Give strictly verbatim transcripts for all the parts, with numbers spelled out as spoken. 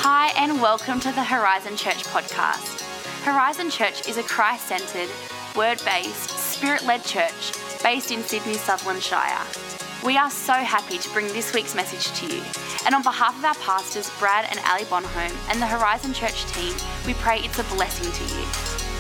Hi and welcome to the Horizon Church podcast. Horizon Church is a Christ-centred, word-based, spirit-led church based in Sydney, Sutherland Shire. We are so happy to bring this week's message to you. And on behalf of our pastors, Brad and Ali Bonholm, and the Horizon Church team, we pray it's a blessing to you.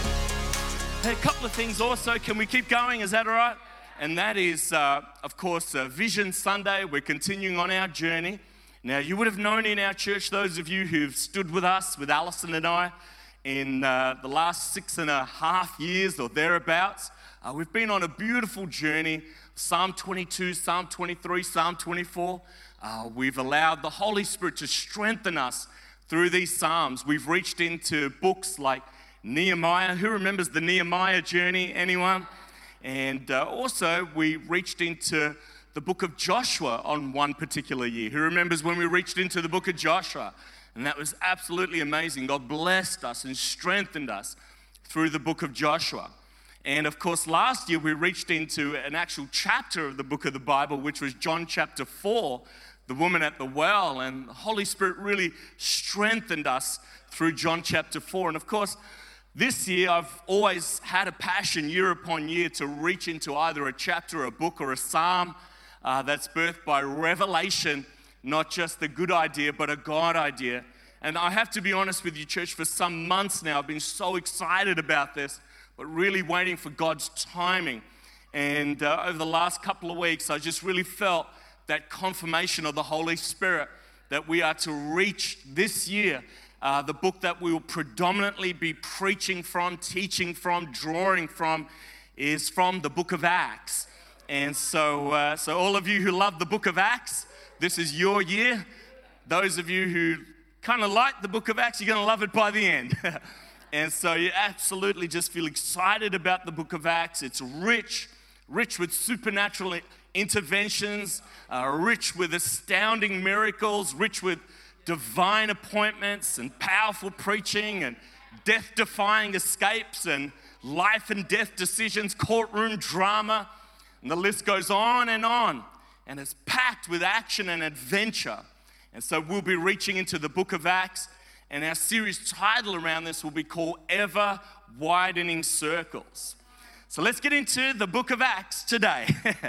Hey, a couple of things also. Can we keep going? Is that all right? And that is, uh, of course, uh, Vision Sunday. We're continuing on our journey. Now, you would have known in our church, those of you who've stood with us, with Alison and I, in uh, the last six and a half years or thereabouts, uh, we've been on a beautiful journey. Psalm twenty-two, Psalm twenty-three, Psalm twenty-four. Uh, we've allowed the Holy Spirit to strengthen us through these Psalms. We've reached into books like Nehemiah. Who remembers the Nehemiah journey? Anyone? And uh, also, we reached into the book of Joshua on one particular year. Who remembers when we reached into the book of Joshua? And that was absolutely amazing. God blessed us and strengthened us through the book of Joshua. And of course, last year we reached into an actual chapter of the book of the Bible, which was John chapter four, the woman at the well. And the Holy Spirit really strengthened us through John chapter four. And of course, this year I've always had a passion year upon year to reach into either a chapter, a book, or a psalm Uh, that's birthed by revelation, not just a good idea, but a God idea. And I have to be honest with you, church, for some months now, I've been so excited about this, but really waiting for God's timing. And uh, over the last couple of weeks, I just really felt that confirmation of the Holy Spirit that we are to reach this year. Uh, the book that we will predominantly be preaching from, teaching from, drawing from is from the book of Acts. And so, uh, so all of you who love the book of Acts, this is your year. Those of you who kind of like the book of Acts, you're going to love it by the end. And so you absolutely just feel excited about the book of Acts. It's rich, rich with supernatural interventions, uh, rich with astounding miracles, rich with divine appointments and powerful preaching and death-defying escapes and life and death decisions, courtroom drama. And the list goes on and on, and it's packed with action and adventure. And so we'll be reaching into the book of Acts, and our series title around this will be called Ever Widening Circles. So let's get into the book of Acts today.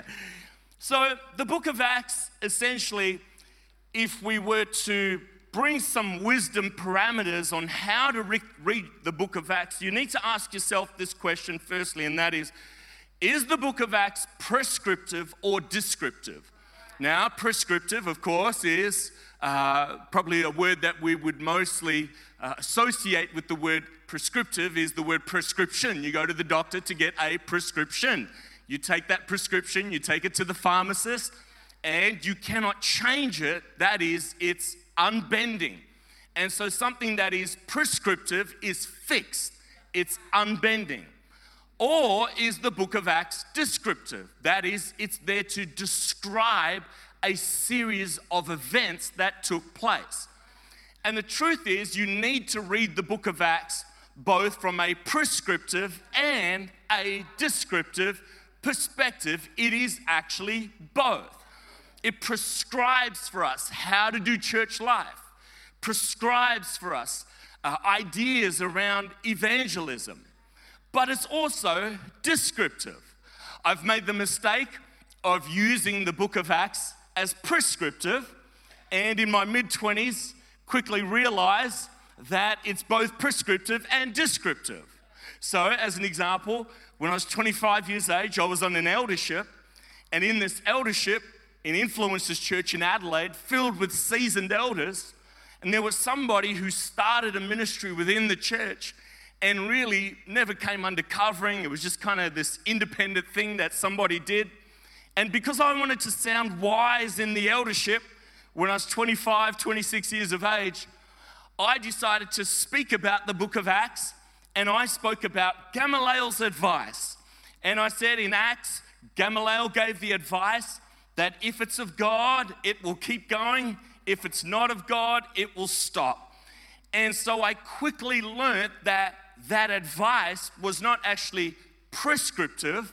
So the book of Acts, essentially, if we were to bring some wisdom parameters on how to re- read the book of Acts, you need to ask yourself this question firstly, and that is, Is the book of Acts prescriptive or descriptive? Now, prescriptive, of course, is uh, probably a word that we would mostly uh, associate with the word prescriptive is the word prescription. You go to the doctor to get a prescription. You take that prescription, you take it to the pharmacist, and you cannot change it. That is, it's unbending. And so something that is prescriptive is fixed. It's unbending. Or is the book of Acts descriptive? That is, it's there to describe a series of events that took place. And the truth is, you need to read the book of Acts both from a prescriptive and a descriptive perspective. It is actually both. It prescribes for us how to do church life, prescribes for us uh, ideas around evangelism. But it's also descriptive. I've made the mistake of using the book of Acts as prescriptive, and in my mid-twenties, quickly realized that it's both prescriptive and descriptive. So, as an example, when I was twenty-five years age, I was on an eldership, and in this eldership, in Influencers Church in Adelaide, filled with seasoned elders, and there was somebody who started a ministry within the church and really never came under covering. It was just kind of this independent thing that somebody did. And because I wanted to sound wise in the eldership when I was twenty-five, twenty-six years of age, I decided to speak about the book of Acts, and I spoke about Gamaliel's advice. And I said in Acts, Gamaliel gave the advice that if it's of God, it will keep going. If it's not of God, it will stop. And so I quickly learned that that advice was not actually prescriptive,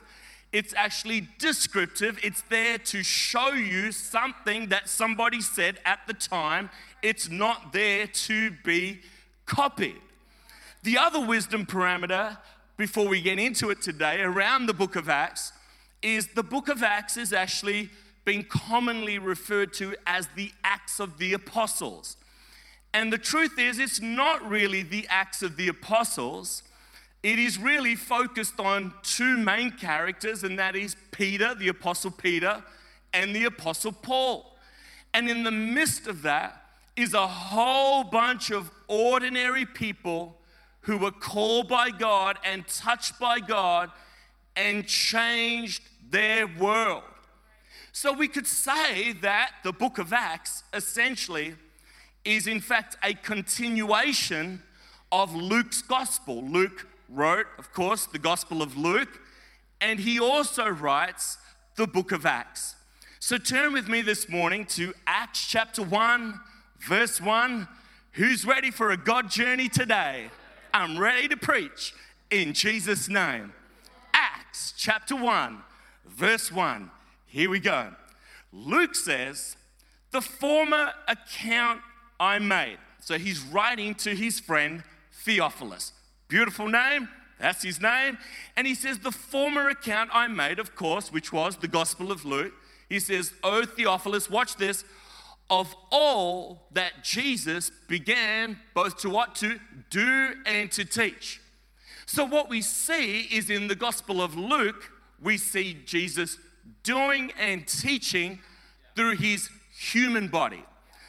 It's actually descriptive. It's there to show you something that somebody said at the time. It's not there to be copied. The other wisdom parameter, before we get into it today, around the book of Acts, is the book of Acts is actually being commonly referred to as the Acts of the Apostles. And the truth is, it's not really the Acts of the Apostles. It is really focused on two main characters, and that is Peter, the Apostle Peter, and the Apostle Paul. And in the midst of that is a whole bunch of ordinary people who were called by God and touched by God and changed their world. So we could say that the book of Acts essentially is in fact a continuation of Luke's gospel. Luke wrote, of course, the Gospel of Luke, and he also writes the book of Acts. So turn with me this morning to Acts chapter one, verse one. Who's ready for a God journey today? I'm ready to preach in Jesus' name. Acts chapter one, verse one. Here we go. Luke says, the former account I made. So he's writing to his friend Theophilus. Beautiful name, that's his name. And he says, the former account I made, of course, which was the Gospel of Luke. He says, O Theophilus, watch this, of all that Jesus began both to what? To do and to teach. So what we see is in the Gospel of Luke, we see Jesus doing and teaching through his human body.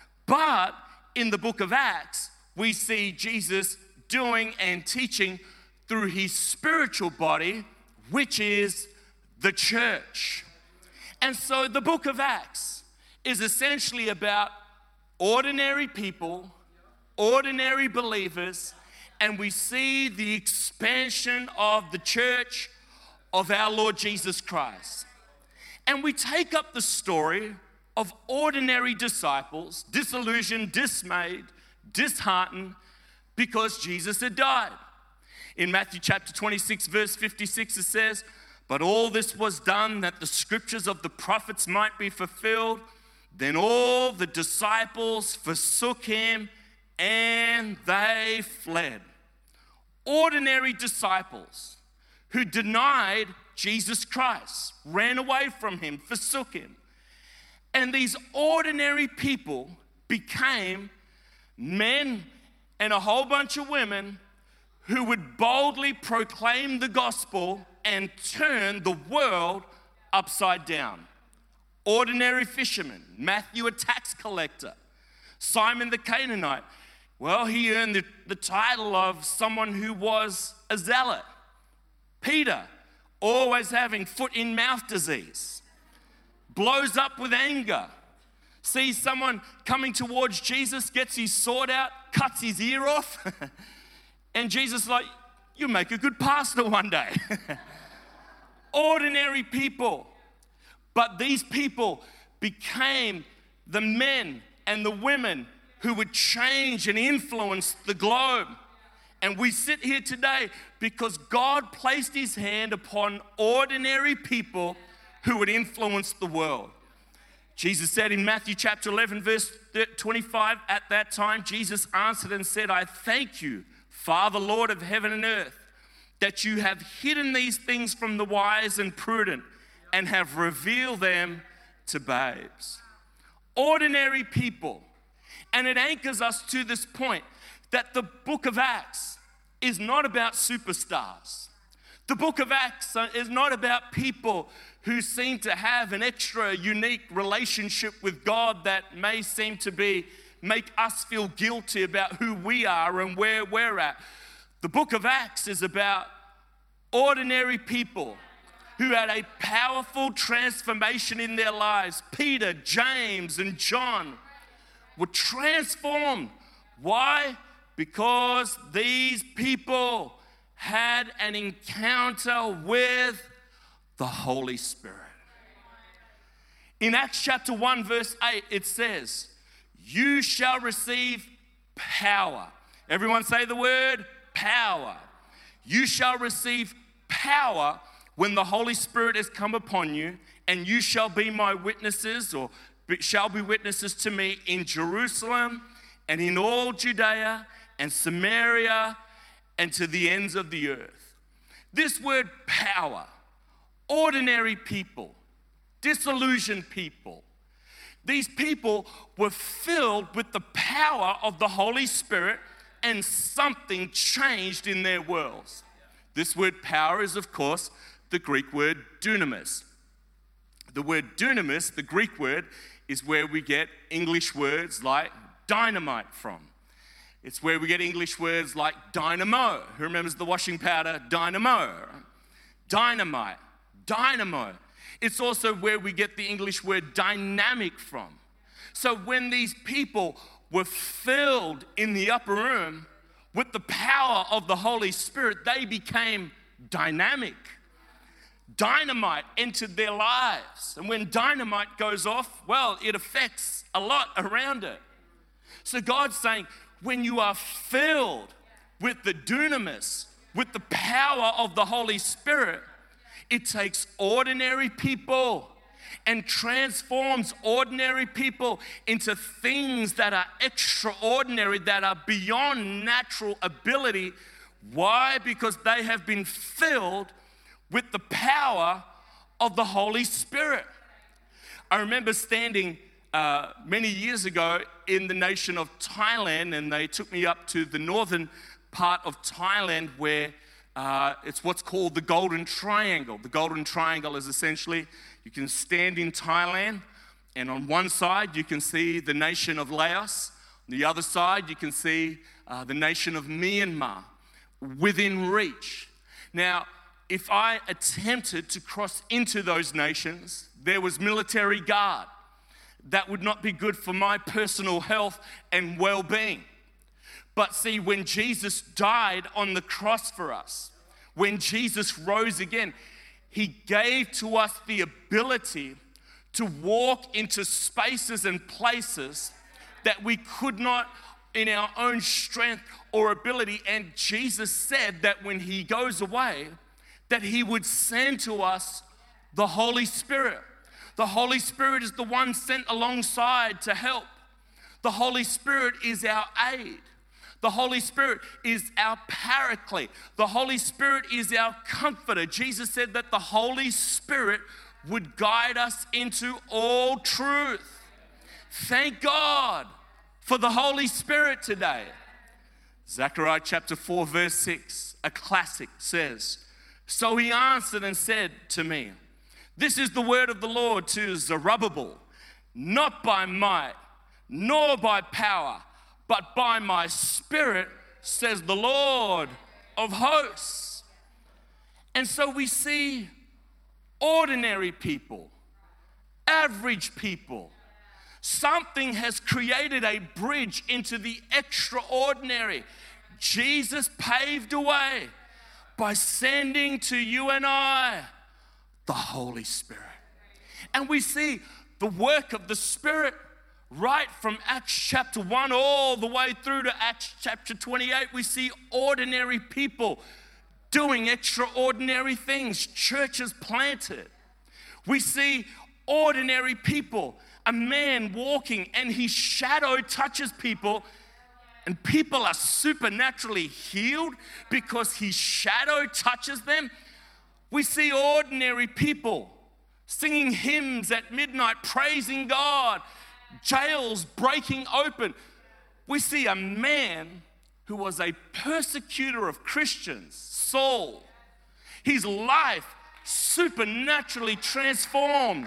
But in the book of Acts, we see Jesus doing and teaching through his spiritual body, which is the church. And so the book of Acts is essentially about ordinary people, ordinary believers, and we see the expansion of the church of our Lord Jesus Christ. And we take up the story of ordinary disciples, disillusioned, dismayed, disheartened, because Jesus had died. In Matthew chapter twenty-six, verse fifty-six, it says, but all this was done that the scriptures of the prophets might be fulfilled. Then all the disciples forsook him and they fled. Ordinary disciples who denied Jesus Christ, ran away from him, forsook him. And these ordinary people became men and a whole bunch of women who would boldly proclaim the gospel and turn the world upside down. Ordinary fishermen, Matthew a tax collector, Simon the Canaanite. Well, he earned the, the title of someone who was a zealot. Peter, always having foot in mouth disease, blows up with anger, sees someone coming towards Jesus, gets his sword out, cuts his ear off, and Jesus is like, you'll make a good pastor one day. Ordinary people. But these people became the men and the women who would change and influence the globe. And we sit here today because God placed his hand upon ordinary people who would influence the world. Jesus said in Matthew chapter eleven, verse twenty-five, at that time, Jesus answered and said, I thank you, Father, Lord of heaven and earth, that you have hidden these things from the wise and prudent and have revealed them to babes. Ordinary people. And it anchors us to this point that the book of Acts is not about superstars. The book of Acts is not about people who seem to have an extra unique relationship with God that may seem to be, make us feel guilty about who we are and where we're at. The book of Acts is about ordinary people who had a powerful transformation in their lives. Peter, James, and John were transformed. Why? Because these people had an encounter with the Holy Spirit. In Acts chapter one, verse eight, it says, you shall receive power. Everyone say the word power. You shall receive power when the Holy Spirit has come upon you, and you shall be my witnesses, or shall be witnesses to me in Jerusalem and in all Judea and Samaria and to the ends of the earth. This word power, ordinary people, disillusioned people, these people were filled with the power of the Holy Spirit, and something changed in their worlds. This word power is, of course, the Greek word dunamis. The word dunamis, the Greek word, is where we get English words like dynamite from. It's where we get English words like dynamo. Who remembers the washing powder dynamo? Dynamite, dynamo. It's also where we get the English word dynamic from. So when these people were filled in the upper room with the power of the Holy Spirit, they became dynamic. Dynamite entered their lives. And when dynamite goes off, well, it affects a lot around it. So God's saying, when you are filled with the dunamis, with the power of the Holy Spirit, it takes ordinary people and transforms ordinary people into things that are extraordinary, that are beyond natural ability. Why? Because they have been filled with the power of the Holy Spirit. I remember standing uh, many years ago in the nation of Thailand, and they took me up to the northern part of Thailand where uh, it's what's called the Golden Triangle. The Golden Triangle is essentially, you can stand in Thailand, and on one side you can see the nation of Laos. On the other side you can see uh, the nation of Myanmar within reach. Now, if I attempted to cross into those nations, there was military guard. That would not be good for my personal health and well-being. But see, when Jesus died on the cross for us, when Jesus rose again, he gave to us the ability to walk into spaces and places that we could not in our own strength or ability. And Jesus said that when he goes away, that he would send to us the Holy Spirit. The Holy Spirit is the one sent alongside to help. The Holy Spirit is our aid. The Holy Spirit is our paraclete. The Holy Spirit is our comforter. Jesus said that the Holy Spirit would guide us into all truth. Thank God for the Holy Spirit today. Zechariah chapter four, verse six, a classic, says, "So he answered and said to me, this is the word of the Lord to Zerubbabel, not by might, nor by power, but by my Spirit, says the Lord of hosts." And so we see ordinary people, average people. Something has created a bridge into the extraordinary. Jesus paved a way by sending to you and I the Holy Spirit. And we see the work of the Spirit right from Acts chapter one all the way through to Acts chapter twenty-eight. We see ordinary people doing extraordinary things, churches planted. We see ordinary people, a man walking and his shadow touches people, and people are supernaturally healed because his shadow touches them. We see ordinary people singing hymns at midnight, praising God, jails breaking open. We see a man who was a persecutor of Christians, Saul, his life supernaturally transformed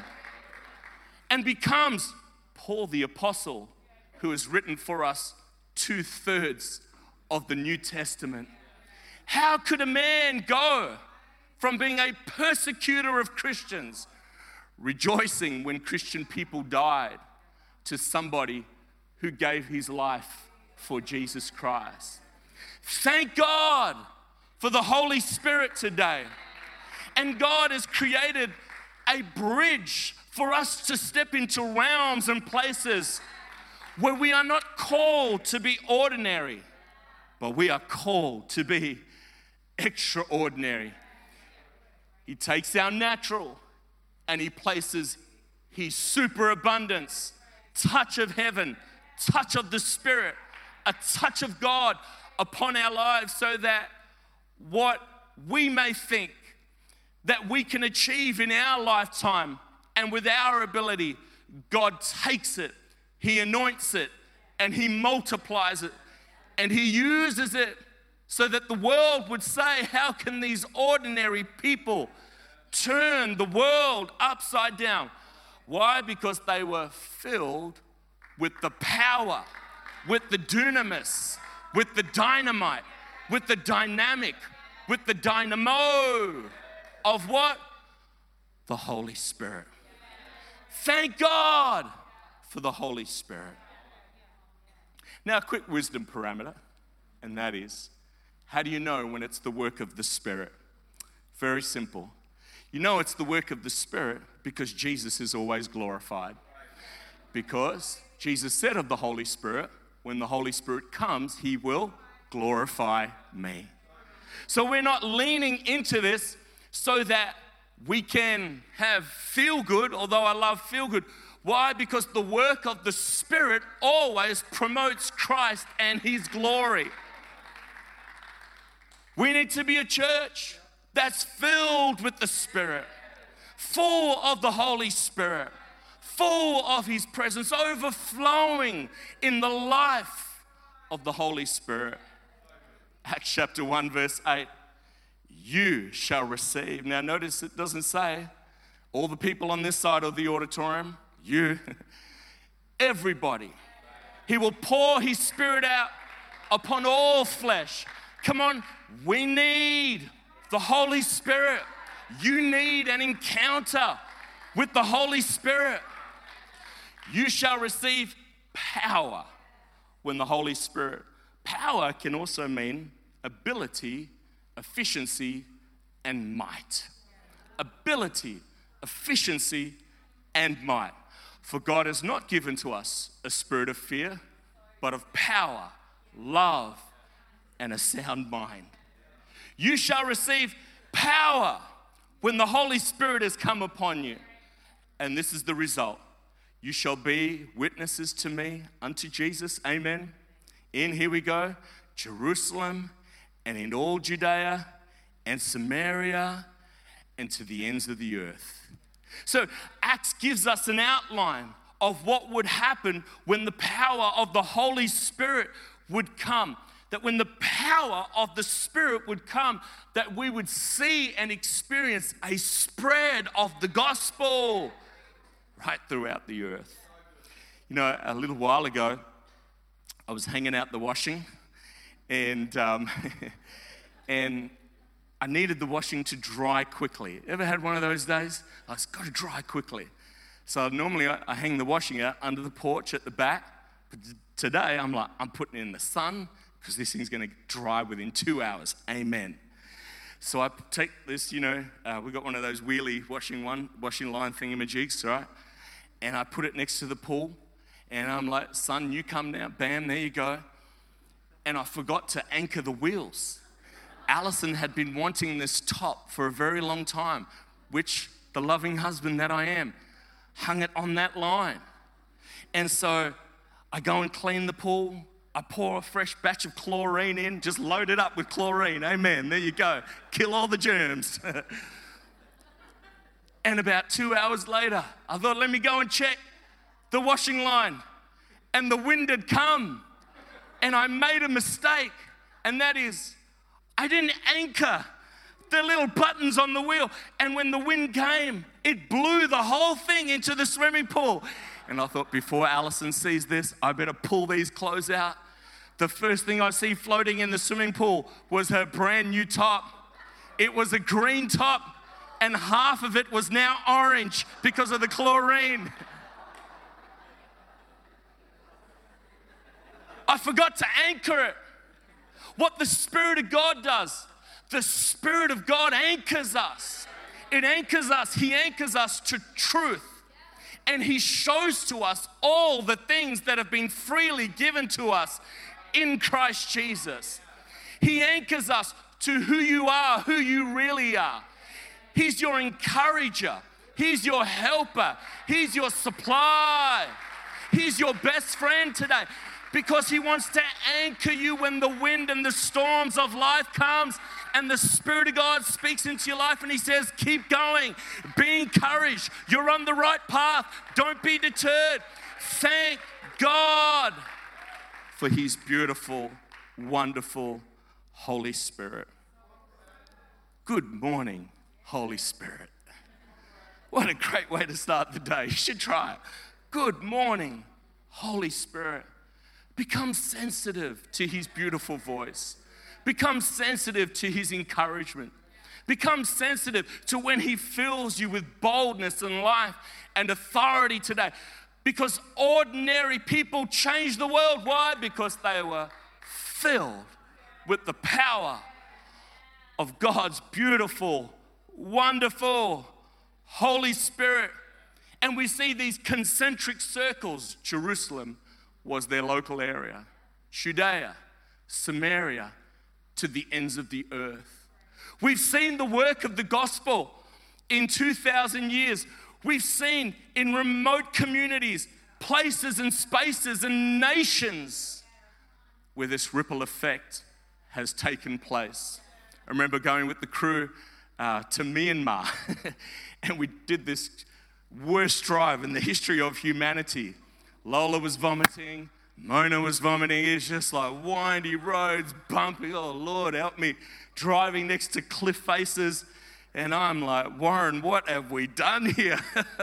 and becomes Paul the Apostle, who has written for us two-thirds of the New Testament. How could a man go from being a persecutor of Christians, rejoicing when Christian people died, to somebody who gave his life for Jesus Christ? Thank God for the Holy Spirit today. And God has created a bridge for us to step into realms and places where we are not called to be ordinary, but we are called to be extraordinary. He takes our natural and he places his superabundance, touch of heaven, touch of the Spirit, a touch of God upon our lives, so that what we may think that we can achieve in our lifetime and with our ability, God takes it, he anoints it, and he multiplies it, and he uses it so that the world would say, how can these ordinary people turn the world upside down? Why? Because they were filled with the power, with the dunamis, with the dynamite, with the dynamic, with the dynamo of what? The Holy Spirit. Thank God for the Holy Spirit. Now, a quick wisdom parameter, and that is, how do you know when it's the work of the Spirit? Very simple. You know it's the work of the Spirit because Jesus is always glorified. Because Jesus said of the Holy Spirit, when the Holy Spirit comes, he will glorify me. So we're not leaning into this so that we can have feel good, although I love feel good. Why? Because the work of the Spirit always promotes Christ and his glory. We need to be a church that's filled with the Spirit, full of the Holy Spirit, full of his presence, overflowing in the life of the Holy Spirit. Acts chapter one, verse eight. You shall receive. Now notice it doesn't say all the people on this side of the auditorium. You. Everybody. He will pour his Spirit out upon all flesh. Come on, we need the Holy Spirit. You need an encounter with the Holy Spirit. You shall receive power when the Holy Spirit. Power can also mean ability, efficiency, and might. Ability, efficiency, and might. For God has not given to us a spirit of fear, but of power, love, and a sound mind. You shall receive power when the Holy Spirit has come upon you. And this is the result. You shall be witnesses to me unto Jesus. Amen. In, here we go, Jerusalem and in all Judea and Samaria and to the ends of the earth. So Acts gives us an outline of what would happen when the power of the Holy Spirit would come. That when the power of the Spirit would come, that we would see and experience a spread of the gospel right throughout the earth. You know, a little while ago, I was hanging out the washing, and um, and I needed the washing to dry quickly. Ever had one of those days? Oh, it's got to dry quickly. So normally I, I hang the washing out under the porch at the back, but today I'm like, I'm putting it in the sun because this thing's going to dry within two hours. Amen. So I take this, you know, uh, we got one of those wheelie washing one washing line thingamajigs, right? And I put it next to the pool. And I'm like, son, you come now. Bam, there you go. And I forgot to anchor the wheels. Allison had been wanting this top for a very long time, which the loving husband that I am, hung it on that line. And so I go and clean the pool. I pour a fresh batch of chlorine in, just load it up with chlorine. Amen. There you go. Kill all the germs. And about two hours later, I thought, let me go and check the washing line. And the wind had come. And I made a mistake. And that is, I didn't anchor the little buttons on the wheel. And when the wind came, it blew the whole thing into the swimming pool. And I thought, before Allison sees this, I better pull these clothes out. The first thing I see floating in the swimming pool was her brand new top. It was a green top, and half of it was now orange because of the chlorine. I forgot to anchor it. What the Spirit of God does, the Spirit of God anchors us. It anchors us. He anchors us to truth. And he shows to us all the things that have been freely given to us in Christ Jesus. He anchors us to who you are, who you really are. He's your encourager. He's your helper. He's your supply. He's your best friend today because he wants to anchor you when the wind and the storms of life comes and the Spirit of God speaks into your life and he says, keep going, be encouraged. You're on the right path. Don't be deterred. Thank God for his beautiful, wonderful Holy Spirit. Good morning, Holy Spirit. What a great way to start the day. You should try it. Good morning, Holy Spirit. Become sensitive to his beautiful voice. Become sensitive to his encouragement. Become sensitive to when he fills you with boldness and life and authority today. Because ordinary people change the world. Why? Because they were filled with the power of God's beautiful, wonderful Holy Spirit. And we see these concentric circles. Jerusalem was their local area. Judea, Samaria, to the ends of the earth. We've seen the work of the gospel in two thousand years. We've seen in remote communities, places and spaces and nations where this ripple effect has taken place. I remember going with the crew uh, to Myanmar and we did this worst drive in the history of humanity. Lola was vomiting, Mona was vomiting. It's just like windy roads, bumpy. Oh, Lord, help me. Driving next to cliff faces. And I'm like, Warren, what have we done here?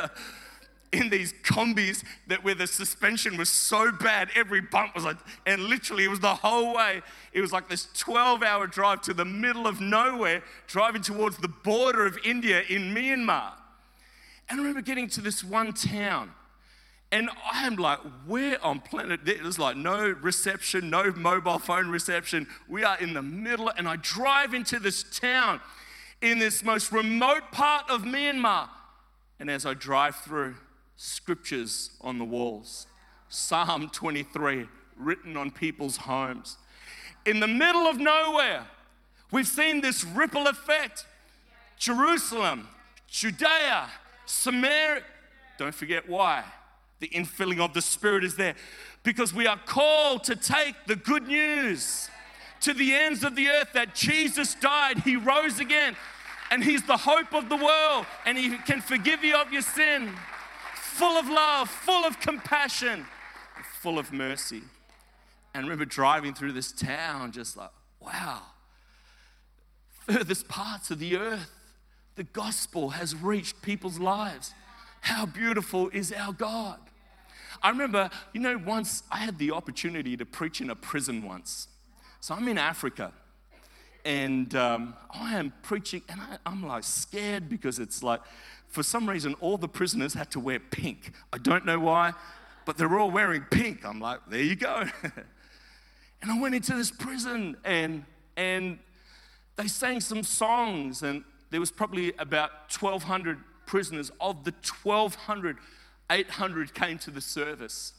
In these combis that where the suspension was so bad, every bump was like, and literally it was the whole way. It was like this twelve hour drive to the middle of nowhere, driving towards the border of India in Myanmar. And I remember getting to this one town. And I'm like, where on planet? There's like no reception, no mobile phone reception. We are in the middle, and I drive into this town in this most remote part of Myanmar. And as I drive through, scriptures on the walls. Psalm twenty-three, written on people's homes. In the middle of nowhere, we've seen this ripple effect. Jerusalem, Judea, Samaria. Don't forget why. The infilling of the Spirit is there because we are called to take the good news to the ends of the earth that Jesus died, he rose again, and he's the hope of the world, and he can forgive you of your sin, full of love, full of compassion, full of mercy. And I remember driving through this town just like, wow, furthest parts of the earth, the gospel has reached people's lives. How beautiful is our God. I remember, you know, once I had the opportunity to preach in a prison once. So I'm in Africa, and um, I am preaching, and I, I'm like scared because it's like, for some reason, all the prisoners had to wear pink. I don't know why, but they're all wearing pink. I'm like, there you go. And I went into this prison, and and they sang some songs, and there was probably about twelve hundred prisoners. Of the twelve hundred, eight hundred came to the service.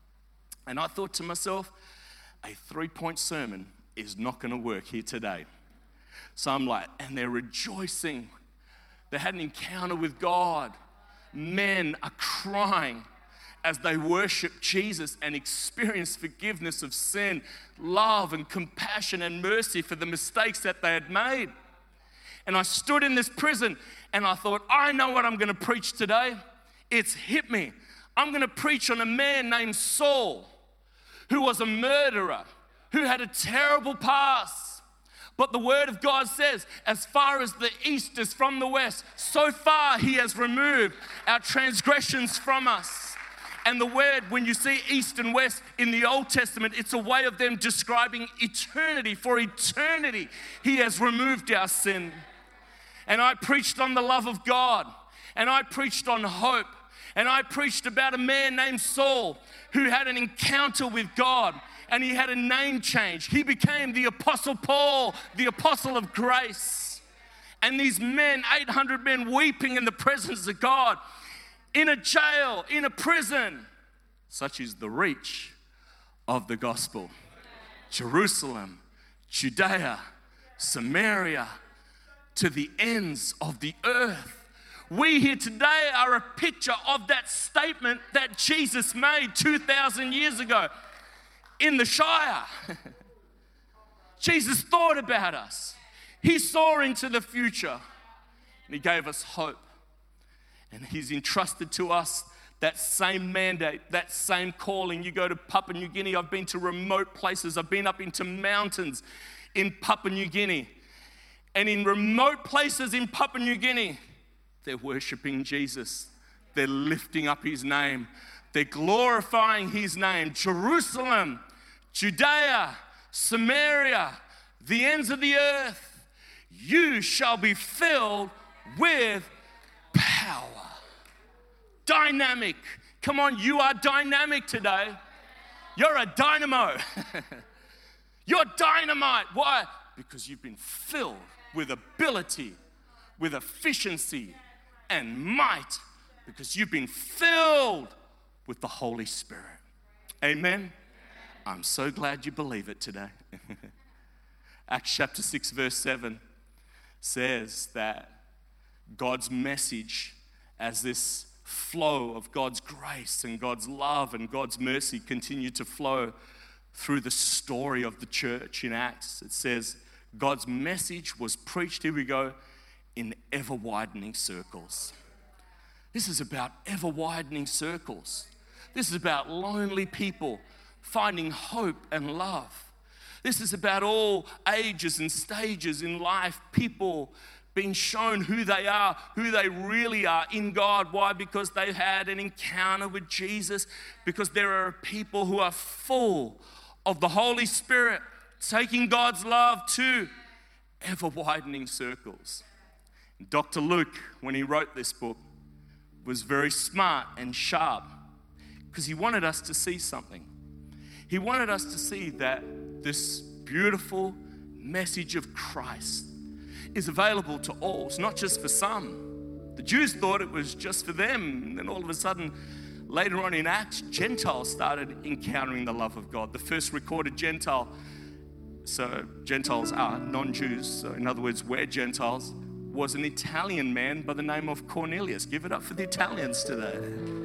And I thought to myself, a three-point sermon is not going to work here today. So I'm like, and they're rejoicing. They had an encounter with God. Men are crying as they worship Jesus and experience forgiveness of sin, love and compassion and mercy for the mistakes that they had made. And I stood in this prison and I thought, I know what I'm going to preach today. It's hit me. I'm going to preach on a man named Saul, who was a murderer, who had a terrible past. But the word of God says, as far as the east is from the west, so far he has removed our transgressions from us. And the word, when you see east and west in the Old Testament, it's a way of them describing eternity. For eternity, he has removed our sin. And I preached on the love of God, and I preached on hope, and I preached about a man named Saul who had an encounter with God, and he had a name change. He became the Apostle Paul, the apostle of grace. And these men, eight hundred men, weeping in the presence of God, in a jail, in a prison. Such is the reach of the gospel. Jerusalem, Judea, Samaria, to the ends of the earth. We here today are a picture of that statement that Jesus made two thousand years ago in the Shire. Jesus thought about us. He saw into the future and he gave us hope. And he's entrusted to us that same mandate, that same calling. You go to Papua New Guinea. I've been to remote places. I've been up into mountains in Papua New Guinea. And in remote places in Papua New Guinea, they're worshiping Jesus. They're lifting up his name. They're glorifying his name. Jerusalem, Judea, Samaria, the ends of the earth, you shall be filled with power. Dynamic. Come on, you are dynamic today. You're a dynamo. You're dynamite. Why? Because you've been filled with ability, with efficiency, and might, because you've been filled with the Holy Spirit. Amen? I'm so glad you believe it today. Acts chapter six verse seven says that God's message, as this flow of God's grace and God's love and God's mercy continued to flow through the story of the church in Acts. It says God's message was preached, here we go, in ever-widening circles. This is about ever-widening circles. This is about lonely people finding hope and love. This is about all ages and stages in life, people being shown who they are, who they really are in God. Why? Because they had an encounter with Jesus, because there are people who are full of the Holy Spirit, taking God's love to ever-widening circles. Doctor Luke, when he wrote this book, was very smart and sharp because he wanted us to see something. He wanted us to see that this beautiful message of Christ is available to all. It's not just for some. The Jews thought it was just for them. And then all of a sudden, later on in Acts, Gentiles started encountering the love of God. The first recorded Gentile, so Gentiles are non-Jews, so in other words, we're Gentiles, was an Italian man by the name of Cornelius. Give it up for the Italians today.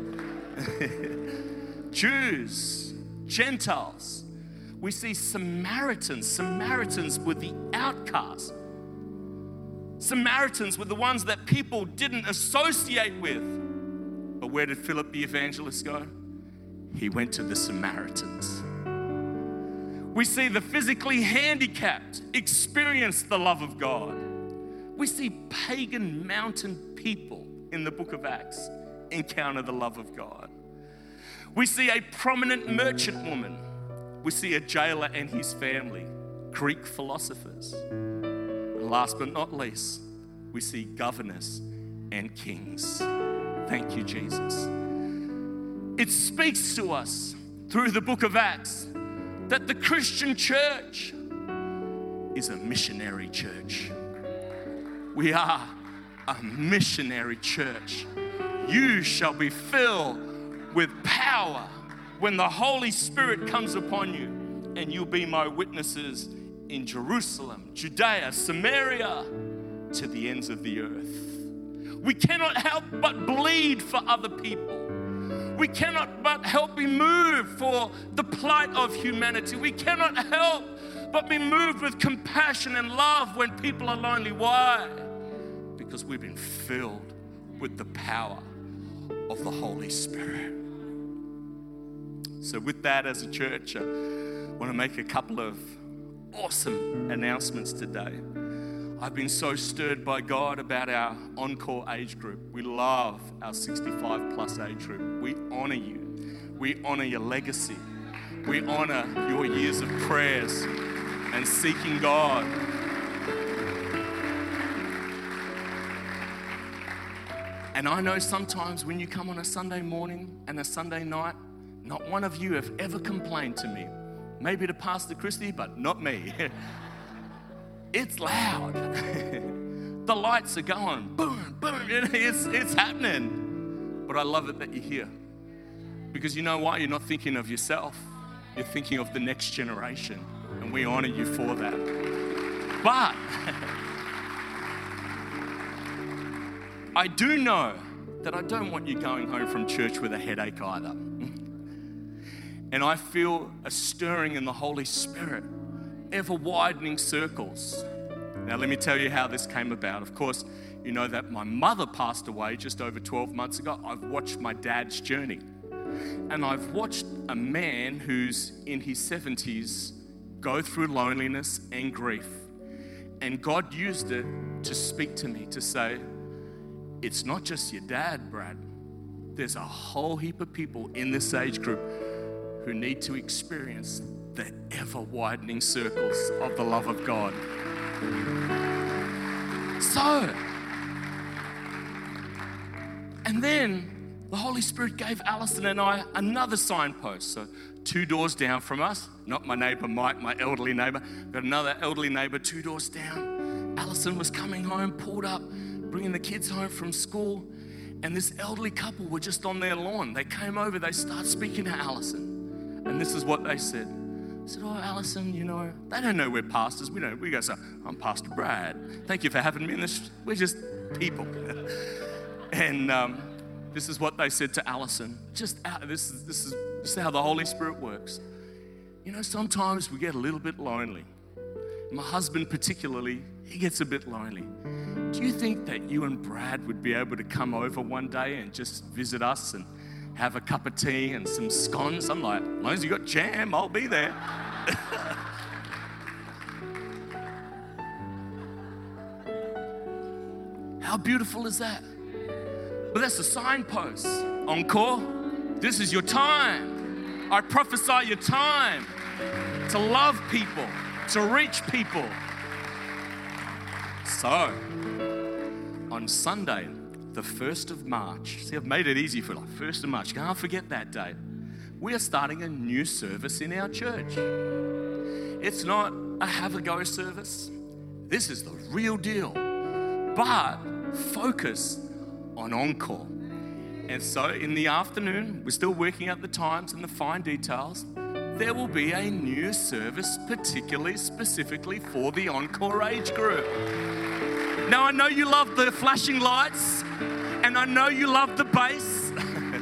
Jews, Gentiles. We see Samaritans. Samaritans were the outcasts. Samaritans were the ones that people didn't associate with. But where did Philip the evangelist go? He went to the Samaritans. We see the physically handicapped experience the love of God. We see pagan mountain people in the book of Acts encounter the love of God. We see a prominent merchant woman. We see a jailer and his family, Greek philosophers. And last but not least, we see governors and kings. Thank you, Jesus. It speaks to us through the book of Acts that the Christian church is a missionary church. We are a missionary church. You shall be filled with power when the Holy Spirit comes upon you, and you'll be my witnesses in Jerusalem, Judea, Samaria, to the ends of the earth. We cannot help but bleed for other people. We cannot but help be moved for the plight of humanity. We cannot help but be moved with compassion and love when people are lonely. Why? Because we've been filled with the power of the Holy Spirit. So with that, as a church, I want to make a couple of awesome announcements today. I've been so stirred by God about our Encore age group. We love our sixty-five plus age group. We honor you. We honor your legacy. We honor your years of prayers and seeking God. And I know sometimes when you come on a Sunday morning and a Sunday night, not one of you have ever complained to me. Maybe to Pastor Christy, but not me. It's loud. The lights are going, boom, boom. It's, it's happening. But I love it that you're here. Because you know why? You're not thinking of yourself. You're thinking of the next generation. And we honor you for that. But I do know that I don't want you going home from church with a headache either. And I feel a stirring in the Holy Spirit, ever widening circles. Now, let me tell you how this came about. Of course, you know that my mother passed away just over twelve months ago. I've watched my dad's journey. And I've watched a man who's in his seventies go through loneliness and grief. And God used it to speak to me, to say, it's not just your dad, Brad. There's a whole heap of people in this age group who need to experience the ever-widening circles of the love of God. So, and then the Holy Spirit gave Alison and I another signpost. So two doors down from us, not my neighbor Mike, my elderly neighbor, but another elderly neighbor two doors down. Alison was coming home, pulled up, bringing the kids home from school, and this elderly couple were just on their lawn. They came over, they started speaking to Alison. And this is what they said. I said, oh, Alison, you know, they don't know we're pastors. We don't. We go, so I'm Pastor Brad. Thank you for having me in this. We're just people. And um, this is what they said to Alison. Just out, this is this is this is how the Holy Spirit works. You know, sometimes we get a little bit lonely. My husband particularly, he gets a bit lonely. Do you think that you and Brad would be able to come over one day and just visit us and have a cup of tea and some scones? I'm like, as long as you got jam, I'll be there. How beautiful is that? But that's a signpost. Encore, this is your time. I prophesy your time to love people, to reach people. So, on Sunday, the first of March, see, I've made it easy for like first of March, can't forget that day. We are starting a new service in our church. It's not a have-a-go service. This is the real deal, but focus on Encore. And so in the afternoon, we're still working out the times and the fine details. There will be a new service, particularly, specifically for the Encore age group. Now, I know you love the flashing lights, and I know you love the bass.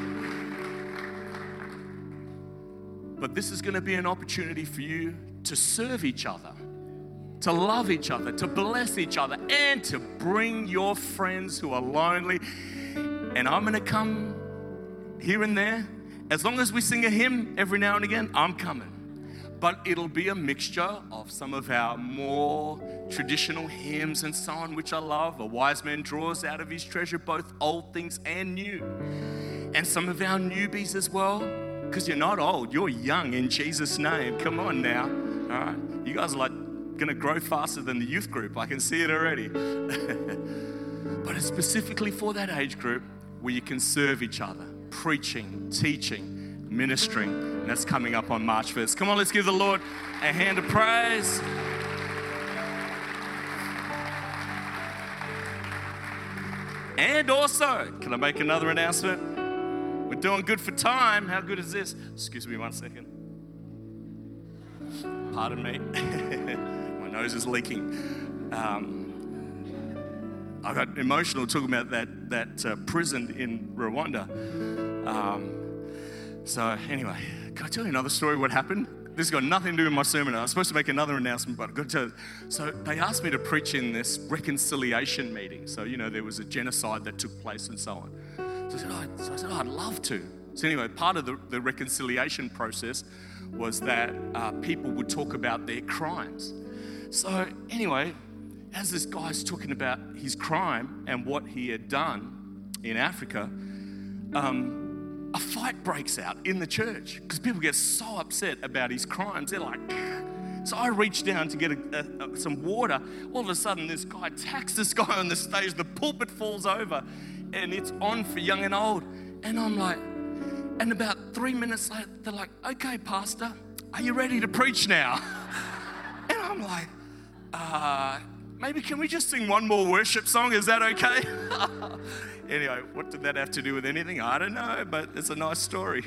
But this is going to be an opportunity for you to serve each other, to love each other, to bless each other, and to bring your friends who are lonely. And I'm going to come here and there. As long as we sing a hymn every now and again, I'm coming. But it'll be a mixture of some of our more traditional hymns and so on, which I love. A wise man draws out of his treasure both old things and new. And some of our newbies as well, because you're not old, you're young in Jesus' name. Come on now. All right. You guys are like going to grow faster than the youth group. I can see it already. But it's specifically for that age group where you can serve each other, preaching, teaching, ministering. And that's coming up on March first. Come on, let's give the Lord a hand of praise. And also, can I make another announcement? We're doing good for time. How good is this? Excuse me one second. Pardon me. My nose is leaking. Um, I got emotional talking about that, that uh, prison in Rwanda. Um, so anyway, can I tell you another story what happened? This has got nothing to do with my sermon. I was supposed to make another announcement, but I've got to tell you. So they asked me to preach in this reconciliation meeting. So, you know, there was a genocide that took place and so on. So I said, oh, so I said, oh, I'd love to. So anyway, part of the, the reconciliation process was that uh, people would talk about their crimes. So anyway, as this guy's talking about his crime and what he had done in Africa, um, a fight breaks out in the church because people get so upset about his crimes. They're like, so I reached down to get a, a, some water. All of a sudden, this guy attacks this guy on the stage. The pulpit falls over, and it's on for young and old. And I'm like, and about three minutes later, they're like, okay, Pastor, are you ready to preach now? And I'm like, uh, maybe can we just sing one more worship song? Is that okay? Anyway, what did that have to do with anything? I don't know, but it's a nice story.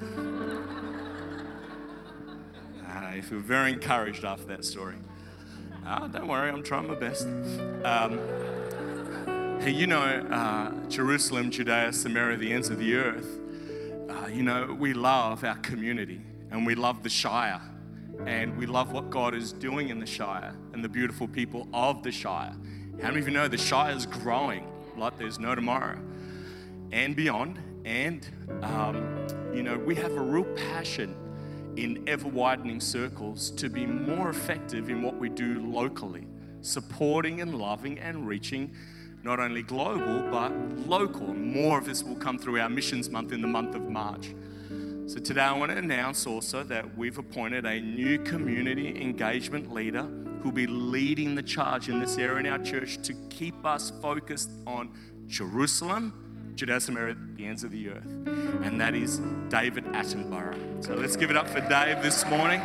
I feel very encouraged after that story. Oh, don't worry, I'm trying my best. Um, Hey, you know, uh, Jerusalem, Judea, Samaria, the ends of the earth, uh, you know, we love our community and we love the Shire and we love what God is doing in the Shire and the beautiful people of the Shire. How many of you know the Shire is growing like there's no tomorrow and beyond? And, um, you know, we have a real passion in ever-widening circles to be more effective in what we do locally, supporting and loving and reaching not only global, but local. More of this will come through our missions month in the month of March. So today I want to announce also that we've appointed a new community engagement leader who'll be leading the charge in this area in our church to keep us focused on Jerusalem, Judea, Samaria, the ends of the earth. And that is David Attenborough. So let's give it up for Dave this morning.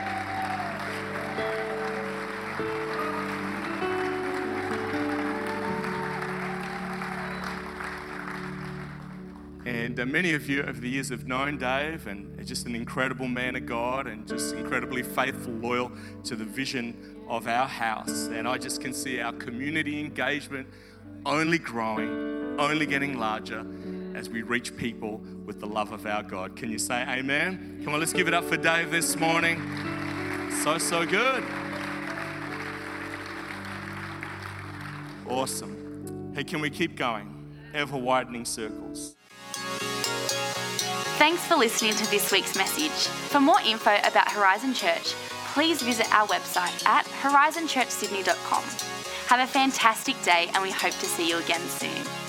And uh, many of you over the years have known Dave, and just an incredible man of God and just incredibly faithful, loyal to the vision of our house. And I just can see our community engagement only growing, only getting larger as we reach people with the love of our God. Can you say amen? Come on, let's give it up for Dave this morning. So, so good. Awesome. Hey, can we keep going? Ever widening circles. Thanks for listening to this week's message. For more info about Horizon Church, please visit our website at horizon church sydney dot com. Have a fantastic day and we hope to see you again soon.